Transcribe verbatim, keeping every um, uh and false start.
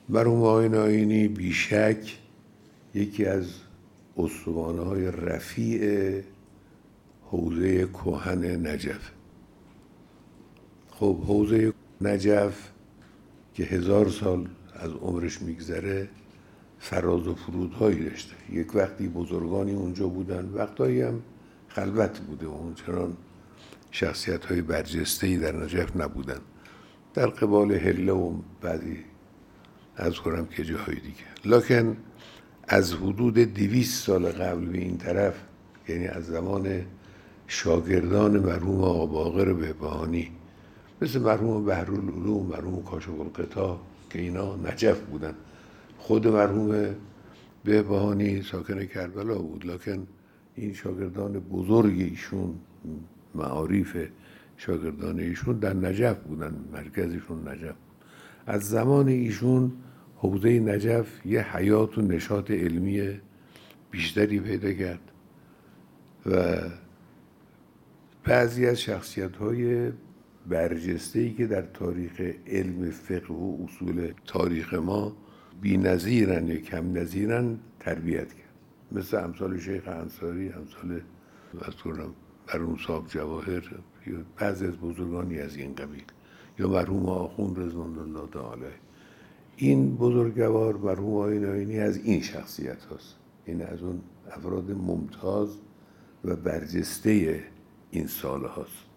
مرحوم آقای ناینی بیشک یکی از استوانه‌های رفیع حوزه کهن نجف. خب حوزه نجف که هزار سال از عمرش میگذره فراز و فرودهایی داشته. یک وقتی بزرگانی اونجا بودن، وقتایی هم خلوت بوده و اونچنان شخصیت های برجسته‌ای در نجف نبودن، در قبال هله و بعدی از کنم که جاهای دیگه. لکن از حدود دویست سال قبل به این طرف، یعنی از زمان شاگردان مرحوم آقا باقر بهبهانی مثل مرحوم بحرالعلوم، مرحوم کاشف الغطا که اینا نجف بودن. خود مرحوم بهبهانی ساکن کربلا بود، لکن این شاگردان بزرگ ایشون، معارف شاگردان ایشون در نجف بودن، مرکزشون نجف بود. از زمان ایشون حوزه نجف یه حیات و نشاط علمی بیشتری پیدا کرد و بعضی از شخصیت‌های برجسته‌ای که در تاریخ علم فقه و اصول تاریخ ما بی‌نظیرن یا کم نظیرن تربیت کرد، مثل امثال شیخ انصاری، امثال مثلا مرحوم صاحب جواهر یا بعضی از بزرگانی از این قبیل، یا مرحوم آخوند رضوان الله تعالی. این بزرگوار مرحوم آقای ناینی از این شخصیت هاست، این از اون افراد ممتاز و برجسته این سال هاست.